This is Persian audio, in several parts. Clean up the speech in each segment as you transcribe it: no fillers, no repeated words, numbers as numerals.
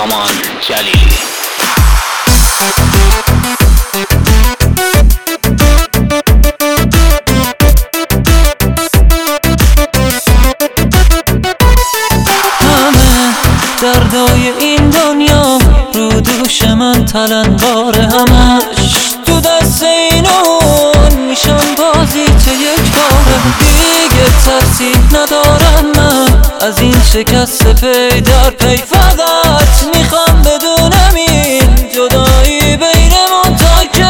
سامان جلیلی. همه دردای این دنیا رو دوش من تلنبار، همش تو دست اینون میشم بازی چه یک باره. دیگه ترسی ندارم من از این شکست پی در پی، فقط میخوام بدونم این جدایی بینمون تا کی.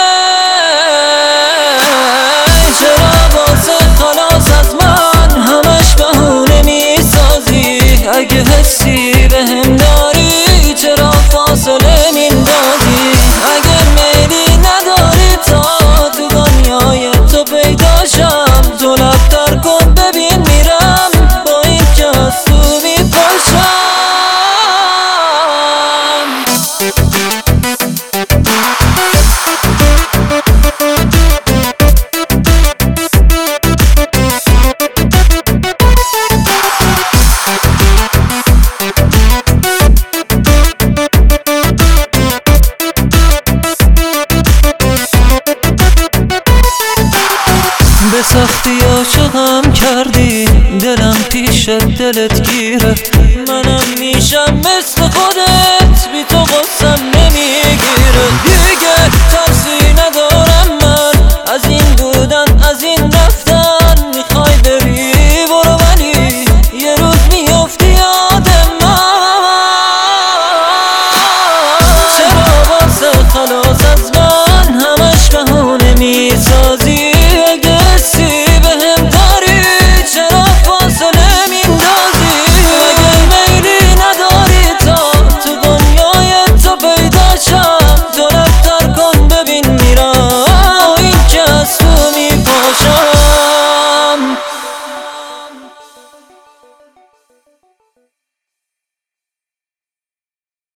چرا واسه خلاص از من همش بهونه میسازی؟ اگه حسی بهم داری چرا فاصله میندازی؟ اگه میلی نداری تا تو دنیای تو پیداشم، تو لبتر کن ببین میرم با این که از تو میپاشم. به سختی عاشقم کردی، دلم پیش دلت گیره، منم میشم مثل